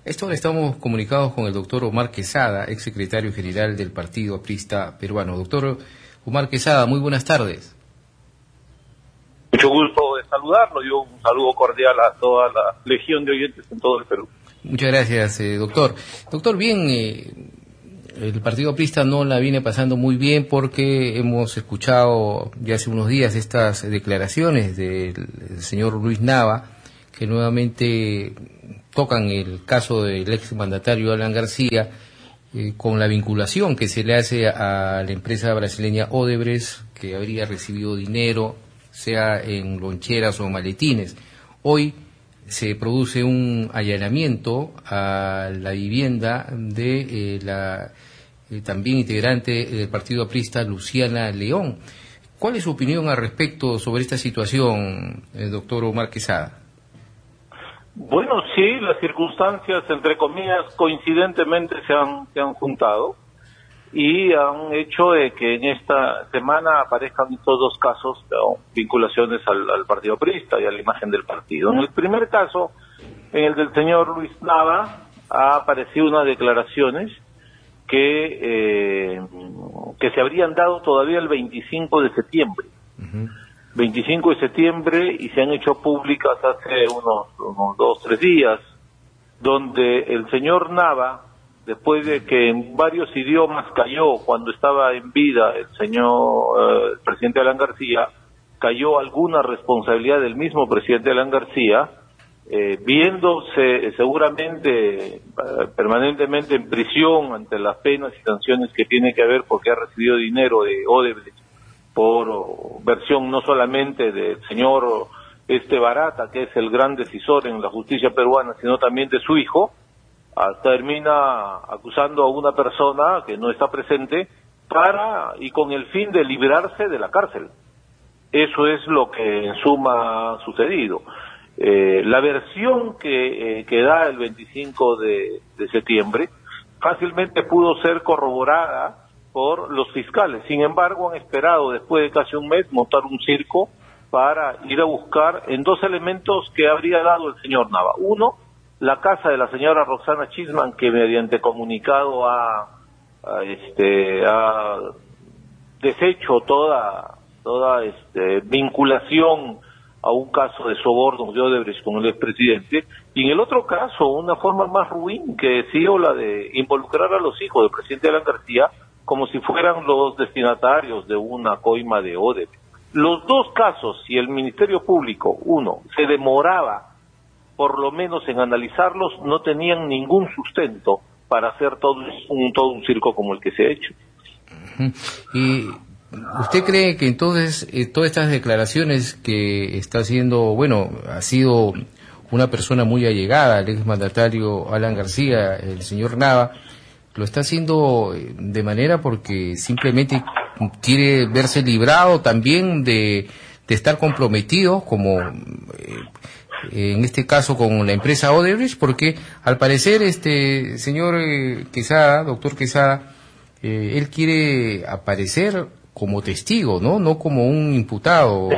Ahora estamos comunicados con el doctor Omar Quesada, ex secretario general del Partido Aprista Peruano. Doctor Omar Quesada, muy buenas tardes. Mucho gusto de saludarlo. Yo un saludo cordial a toda la legión de oyentes en todo el Perú. Muchas gracias, doctor. Doctor, bien, el Partido Aprista no la viene pasando muy bien porque hemos escuchado ya hace unos días estas declaraciones del señor Luis Nava, que nuevamente tocan el caso del ex mandatario Alan García, con la vinculación que se le hace a la empresa brasileña Odebrecht, que habría recibido dinero, sea en loncheras o maletines. Hoy se produce un allanamiento a la vivienda de la también integrante del Partido Aprista, Luciana León. ¿Cuál es su opinión al respecto sobre esta situación, doctor Omar Quesada? Bueno, sí, las circunstancias, entre comillas, coincidentemente se han juntado y han hecho de que en esta semana aparezcan estos dos casos de vinculaciones al Partido Aprista y a la imagen del partido. En el primer caso, en el del señor Luis Nava, ha aparecido unas declaraciones que se habrían dado todavía el 25 de septiembre. 25 de septiembre, y se han hecho públicas hace unos 2-3 días, donde el señor Nava, después de que en varios idiomas cayó cuando estaba en vida el señor el presidente Alan García, cayó alguna responsabilidad del mismo presidente Alan García, viéndose seguramente permanentemente en prisión ante las penas y sanciones que tiene que haber porque ha recibido dinero de Odebrecht por versión no solamente del señor Barata, que es el gran decisor en la justicia peruana, sino también de su hijo. Termina acusando a una persona que no está presente y con el fin de librarse de la cárcel. Eso es lo que en suma ha sucedido. La versión que da el 25 de septiembre fácilmente pudo ser corroborada por los fiscales. Sin embargo, han esperado después de casi un mes montar un circo para ir a buscar en dos elementos que habría dado el señor Nava. Uno, la casa de la señora Roxana Chisman, que mediante comunicado ha deshecho toda vinculación a un caso de soborno de Odebrecht con el expresidente, y en el otro caso, una forma más ruin que sido la de involucrar a los hijos del presidente Alan García como si fueran los destinatarios de una coima de Odebrecht. Los dos casos, si el Ministerio Público, uno, se demoraba por lo menos en analizarlos, no tenían ningún sustento para hacer todo un circo como el que se ha hecho. ¿Y usted cree que entonces todas estas declaraciones que está haciendo, ha sido una persona muy allegada al exmandatario Alan García, el señor Nava, lo está haciendo de manera porque simplemente quiere verse librado también de estar comprometido, como en este caso con la empresa Odebrecht? Porque al parecer señor Quesada, doctor Quesada, él quiere aparecer como testigo, no como un imputado.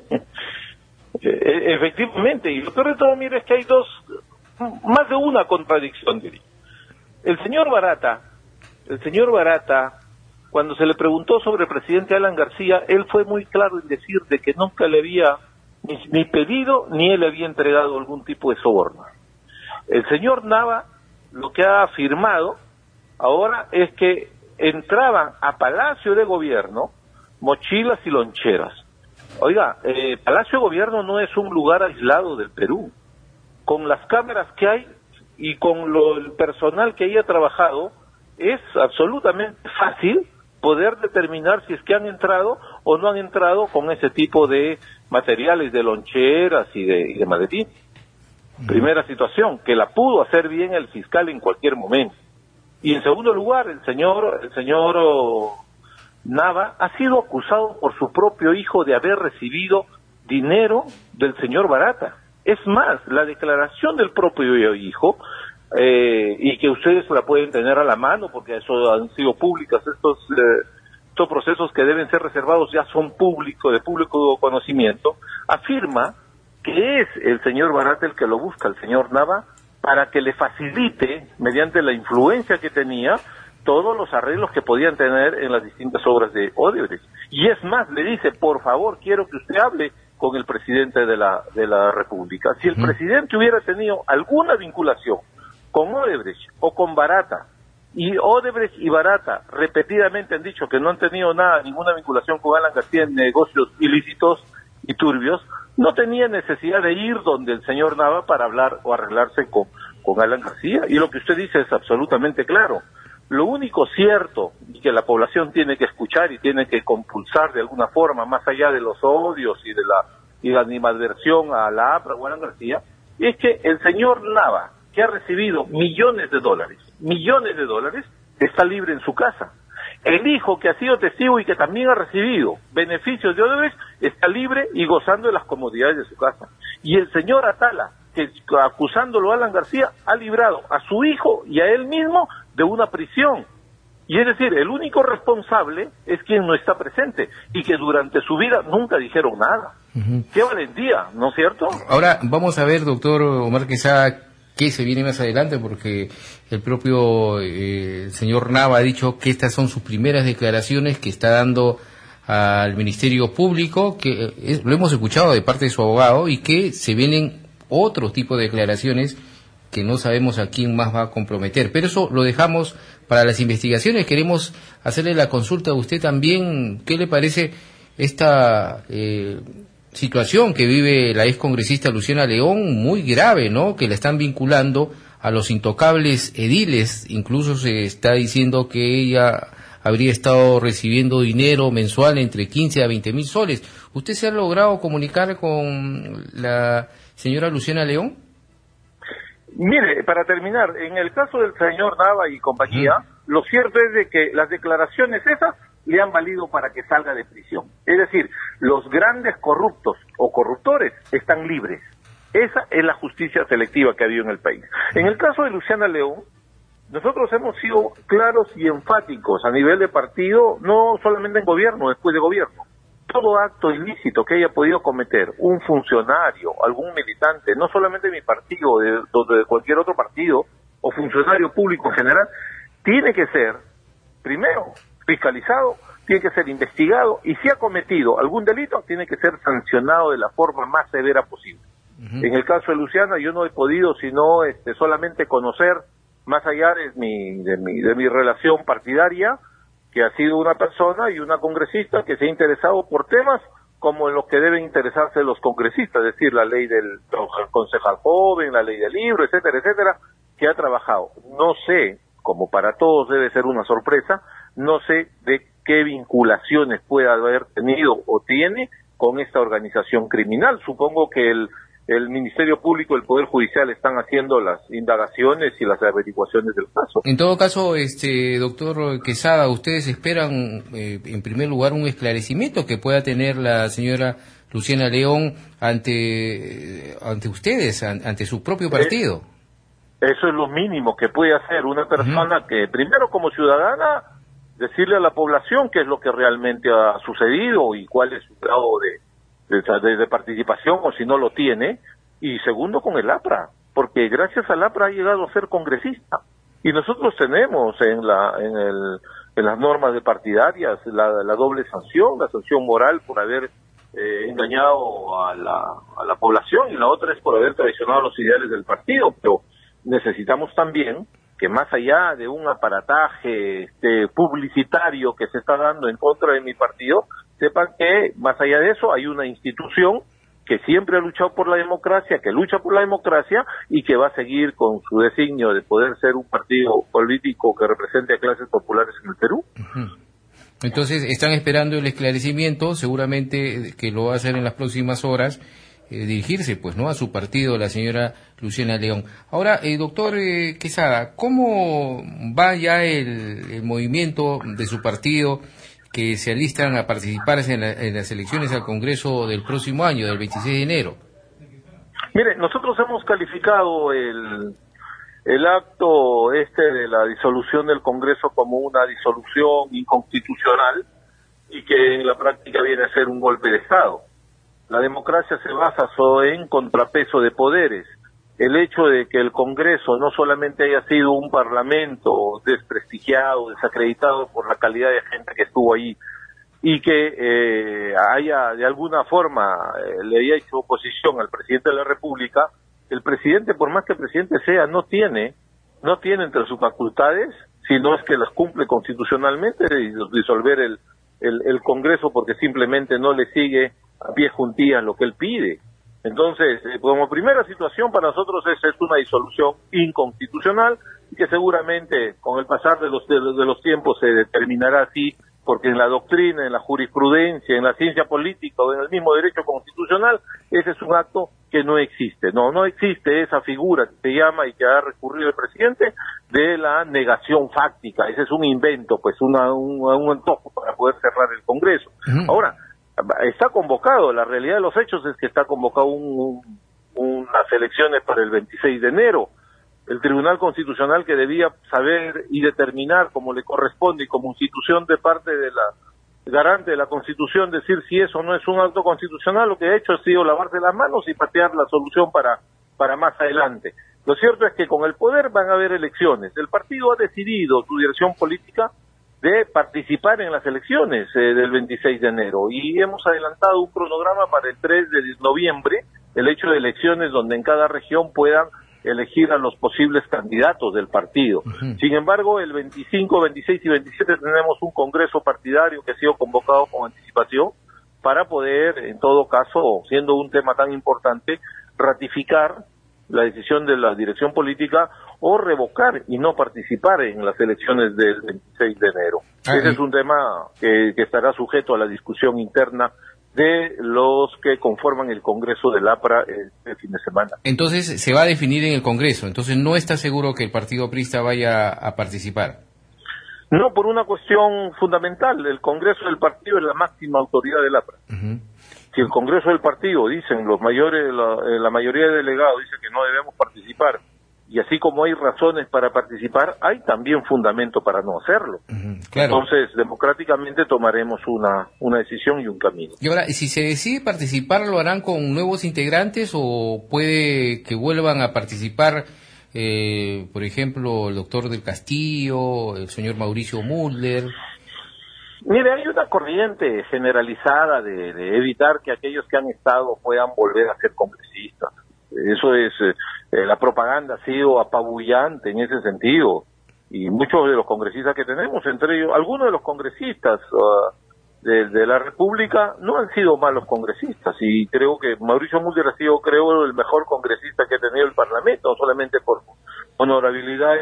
Efectivamente, y lo peor de todo, mira, es que hay más de una contradicción, diría. El señor Barata, cuando se le preguntó sobre el presidente Alan García, él fue muy claro en decir de que nunca le había ni pedido ni él había entregado algún tipo de soborno. El señor Nava lo que ha afirmado ahora es que entraban a Palacio de Gobierno mochilas y loncheras. Oiga, Palacio de Gobierno no es un lugar aislado del Perú. Con las cámaras que hay y con el personal que ahí ha trabajado, es absolutamente fácil poder determinar si es que han entrado o no han entrado con ese tipo de materiales, de loncheras y de maletín. Primera situación, que la pudo hacer bien el fiscal en cualquier momento. Y en segundo lugar, el señor Nava ha sido acusado por su propio hijo de haber recibido dinero del señor Barata. Es más, la declaración del propio hijo, y que ustedes la pueden tener a la mano porque eso han sido públicas, estos procesos que deben ser reservados ya son públicos, de público conocimiento, afirma que es el señor Barata el que lo busca, el señor Nava, para que le facilite, mediante la influencia que tenía, todos los arreglos que podían tener en las distintas obras de Odebrecht. Y es más, le dice, por favor, quiero que usted hable con el presidente de la República. Si el presidente hubiera tenido alguna vinculación con Odebrecht o con Barata, y Odebrecht y Barata repetidamente han dicho que no han tenido ninguna vinculación con Alan García en negocios ilícitos y turbios, no tenía necesidad de ir donde el señor Nava para hablar o arreglarse con Alan García. Y lo que usted dice es absolutamente claro. Lo único cierto y que la población tiene que escuchar y tiene que compulsar de alguna forma, más allá de los odios y la animadversión a la APRA o a Alan García, es que el señor Nava, que ha recibido millones de dólares, está libre en su casa. El hijo que ha sido testigo y que también ha recibido beneficios de Odebrecht está libre y gozando de las comodidades de su casa. Y el señor Atala, que acusándolo a Alan García, ha librado a su hijo y a él mismo de una prisión. Y es decir, el único responsable es quien no está presente y que durante su vida nunca dijeron nada. ¡Qué valentía!, ¿no es cierto? Ahora, vamos a ver, doctor Omar Quesada, qué se viene más adelante, porque el propio señor Nava ha dicho que estas son sus primeras declaraciones que está dando al Ministerio Público, que lo hemos escuchado de parte de su abogado, y que se vienen otro tipo de declaraciones que no sabemos a quién más va a comprometer. Pero eso lo dejamos para las investigaciones. Queremos hacerle la consulta a usted también. ¿Qué le parece esta situación que vive la excongresista Luciana León? Muy grave, ¿no? Que la están vinculando a los intocables ediles. Incluso se está diciendo que ella habría estado recibiendo dinero mensual entre 15 a 20 mil soles. ¿Usted se ha logrado comunicar con la señora Luciana León? Mire, para terminar, en el caso del señor Nava y compañía, lo cierto es de que las declaraciones esas le han valido para que salga de prisión. Es decir, los grandes corruptos o corruptores están libres. Esa es la justicia selectiva que ha habido en el país. En el caso de Luciana León, nosotros hemos sido claros y enfáticos a nivel de partido, no solamente en gobierno, después de gobierno. Todo acto ilícito que haya podido cometer un funcionario, algún militante, no solamente de mi partido, de cualquier otro partido, o funcionario público en general, tiene que ser, primero, fiscalizado, tiene que ser investigado, y si ha cometido algún delito, tiene que ser sancionado de la forma más severa posible. En el caso de Luciana, yo no he podido sino solamente conocer, más allá de mi relación partidaria, que ha sido una persona y una congresista que se ha interesado por temas como en los que deben interesarse los congresistas, es decir, la ley del concejal joven, la ley del libro, etcétera, etcétera, que ha trabajado. No sé, como para todos debe ser una sorpresa, no sé de qué vinculaciones puede haber tenido o tiene con esta organización criminal. Supongo que el Ministerio Público y el Poder Judicial están haciendo las indagaciones y las averiguaciones del caso. En todo caso, doctor Quesada, ¿ustedes esperan, en primer lugar, un esclarecimiento que pueda tener la señora Luciana León ante ustedes, ante su propio partido? Eso es lo mínimo que puede hacer una persona que, primero como ciudadana, decirle a la población qué es lo que realmente ha sucedido y cuál es su grado de participación, o si no lo tiene, y segundo con el APRA, porque gracias al APRA ha llegado a ser congresista, y nosotros tenemos en las normas de partidarias la doble sanción, la sanción moral por haber engañado a la población, y la otra es por haber traicionado los ideales del partido. Pero necesitamos también que, más allá de un aparataje publicitario que se está dando en contra de mi partido, sepan que más allá de eso hay una institución que siempre ha luchado por la democracia, que lucha por la democracia y que va a seguir con su designio de poder ser un partido político que represente a clases populares en el Perú. Entonces están esperando el esclarecimiento, seguramente que lo va a hacer en las próximas horas, dirigirse pues no a su partido, la señora Luciana León. Ahora, doctor Quesada, ¿cómo va ya el movimiento de su partido que se alistan a participar en las elecciones al Congreso del próximo año, del 26 de enero? Mire, nosotros hemos calificado el acto de la disolución del Congreso como una disolución inconstitucional y que en la práctica viene a ser un golpe de Estado. La democracia se basa en contrapeso de poderes, el hecho de que el Congreso no solamente haya sido un parlamento desprestigiado, desacreditado por la calidad de gente que estuvo ahí, y que haya de alguna forma le haya hecho oposición al presidente de la República, el presidente, por más que presidente sea, no tiene entre sus facultades, si no es que las cumple constitucionalmente, disolver el Congreso porque simplemente no le sigue a pie juntillas lo que él pide. Entonces, como primera situación para nosotros es una disolución inconstitucional y que seguramente con el pasar de los tiempos se determinará así, porque en la doctrina, en la jurisprudencia, en la ciencia política o en el mismo derecho constitucional, ese es un acto que no existe. No existe esa figura que se llama y que ha recurrido el presidente de la negación fáctica. Ese es un invento, pues un antojo para poder cerrar el Congreso. Ahora, está convocado, la realidad de los hechos es que está convocado unas elecciones para el 26 de enero. El Tribunal Constitucional, que debía saber y determinar como le corresponde y como institución de parte de la garante de la Constitución, decir si eso no es un acto constitucional, lo que ha hecho ha sido lavarse las manos y patear la solución para más adelante. Lo cierto es que con el poder van a haber elecciones. El partido ha decidido, su dirección política, de participar en las elecciones del 26 de enero y hemos adelantado un cronograma para el 3 de noviembre, el hecho de elecciones donde en cada región puedan elegir a los posibles candidatos del partido. Sin embargo, el 25, 26 y 27 tenemos un congreso partidario que ha sido convocado con anticipación para poder, en todo caso, siendo un tema tan importante, ratificar la decisión de la dirección política o revocar y no participar en las elecciones del 26 de enero. Ese es un tema que estará sujeto a la discusión interna de los que conforman el Congreso del APRA este fin de semana. Entonces se va a definir en el Congreso, entonces no está seguro que el partido aprista vaya a participar. No, por una cuestión fundamental, el Congreso del partido es la máxima autoridad del APRA. Si el Congreso del partido, dicen los mayores, la mayoría de delegados dice que no debemos participar, y así como hay razones para participar, hay también fundamento para no hacerlo. Claro. Entonces, democráticamente tomaremos una decisión y un camino. Y ahora, si se decide participar, ¿lo harán con nuevos integrantes o puede que vuelvan a participar, por ejemplo, el doctor del Castillo, el señor Mauricio Mulder? Mire, hay una corriente generalizada de evitar que aquellos que han estado puedan volver a ser congresistas. Eso es, la propaganda ha sido apabullante en ese sentido, y muchos de los congresistas que tenemos, entre ellos, algunos de los congresistas de la República no han sido malos congresistas, y creo que Mauricio Mulder ha sido, creo, el mejor congresista que ha tenido el Parlamento, no solamente por honorabilidad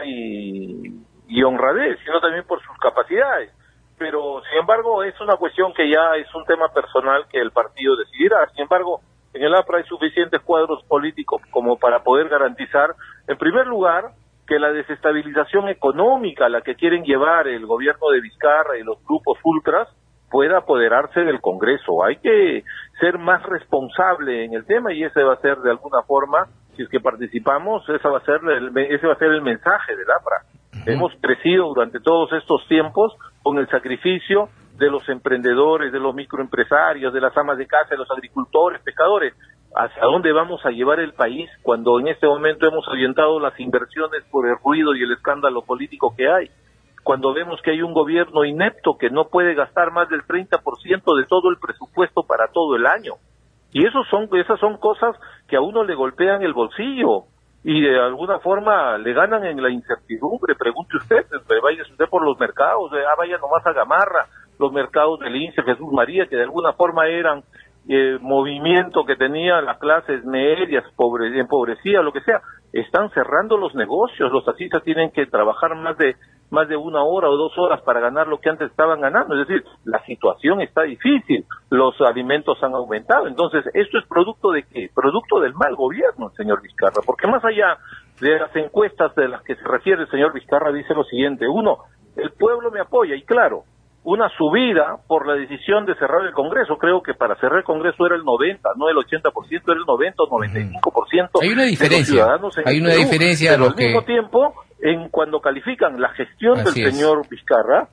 y honradez, sino también por sus capacidades. Pero, sin embargo, es una cuestión que ya es un tema personal que el partido decidirá. Sin embargo, en el APRA hay suficientes cuadros políticos como para poder garantizar, en primer lugar, que la desestabilización económica a la que quieren llevar el gobierno de Vizcarra y los grupos ultras pueda apoderarse del Congreso. Hay que ser más responsable en el tema y ese va a ser, de alguna forma, si es que participamos, ese va a ser el mensaje del APRA. Hemos crecido durante todos estos tiempos con el sacrificio de los emprendedores, de los microempresarios, de las amas de casa, de los agricultores, pescadores. ¿Hacia dónde vamos a llevar el país cuando en este momento hemos orientado las inversiones por el ruido y el escándalo político que hay? Cuando vemos que hay un gobierno inepto que no puede gastar más del 30% de todo el presupuesto para todo el año. Y esas son cosas que a uno le golpean el bolsillo y de alguna forma le ganan en la incertidumbre. Pregunte usted, vaya usted por los mercados, vaya nomás a Gamarra, los mercados del INSE, Jesús María, que de alguna forma eran movimiento que tenían las clases medias, empobrecida, lo que sea, están cerrando los negocios, los taxistas tienen que trabajar más de 1 hora o 2 horas para ganar lo que antes estaban ganando, es decir, la situación está difícil, los alimentos han aumentado, entonces, ¿esto es producto de qué? Producto del mal gobierno, señor Vizcarra, porque más allá de las encuestas de las que se refiere el señor Vizcarra, dice lo siguiente: uno, el pueblo me apoya, y claro, una subida por la decisión de cerrar el Congreso. Creo que para cerrar el Congreso era el 90, no el 80%, era el 90 o 95%. Hay una diferencia. De los ciudadanos en Perú. Diferencia. Pero al mismo tiempo, cuando califican la gestión del señor Vizcarra,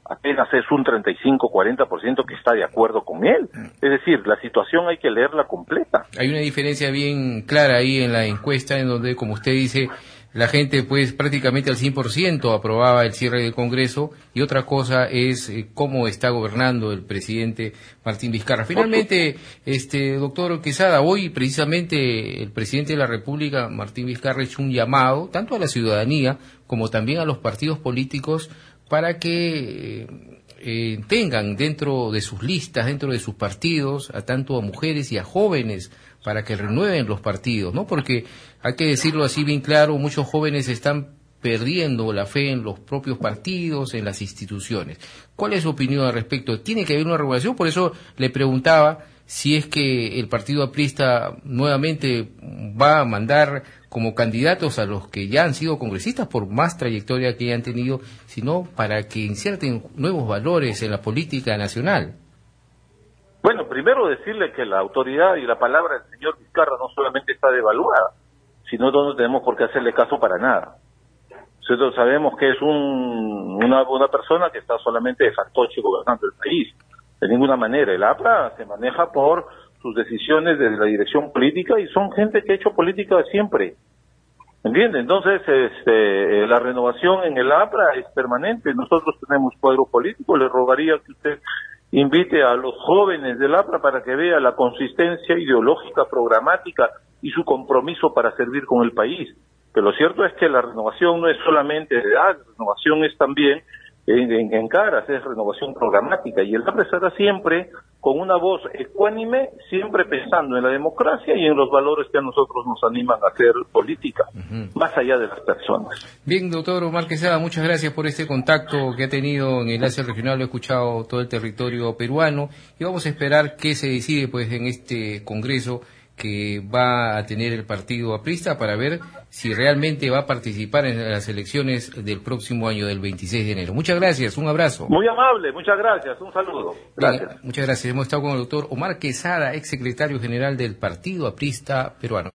apenas es un 35-40% que está de acuerdo con él. Es decir, la situación hay que leerla completa. Hay una diferencia bien clara ahí en la encuesta, en donde, como usted dice, la gente pues prácticamente al 100% aprobaba el cierre del Congreso, y otra cosa es cómo está gobernando el presidente Martín Vizcarra. Finalmente, doctor Quesada, hoy precisamente el presidente de la República, Martín Vizcarra, ha hecho un llamado tanto a la ciudadanía como también a los partidos políticos para que tengan dentro de sus listas, dentro de sus partidos, a tanto a mujeres y a jóvenes, para que renueven los partidos, ¿no? Porque hay que decirlo así bien claro, muchos jóvenes están perdiendo la fe en los propios partidos, en las instituciones. ¿Cuál es su opinión al respecto? ¿Tiene que haber una regulación? Por eso le preguntaba si es que el partido aprista nuevamente va a mandar como candidatos a los que ya han sido congresistas, por más trayectoria que hayan tenido, sino para que inserten nuevos valores en la política nacional. Bueno, primero decirle que la autoridad y la palabra del señor Vizcarra no solamente está devaluada, sino no tenemos por qué hacerle caso para nada. Nosotros sabemos que es una persona que está solamente de fantoche gobernando el país. De ninguna manera. El APRA se maneja por sus decisiones desde la dirección política, y son gente que ha hecho política siempre. ¿Entiende? Entonces, la renovación en el APRA es permanente. Nosotros tenemos cuadro político. Le rogaría que usted invite a los jóvenes del APRA para que vea la consistencia ideológica, programática y su compromiso para servir con el país. Pero lo cierto es que la renovación no es solamente de edad, la renovación es también en caras, es renovación programática, y el APRA estará siempre con una voz ecuánime, siempre pensando en la democracia y en los valores que a nosotros nos animan a hacer política, más allá de las personas. Bien, doctor Omar Quesada, muchas gracias por este contacto que ha tenido en Enlace Regional. Lo he escuchado todo el territorio peruano, y vamos a esperar qué se decide pues en este congreso que va a tener el partido aprista, para ver si realmente va a participar en las elecciones del próximo año, del 26 de enero. Muchas gracias, un abrazo. Muy amable, muchas gracias, un saludo. Gracias. Bien, muchas gracias. Hemos estado con el doctor Omar Quesada, ex secretario general del partido aprista peruano.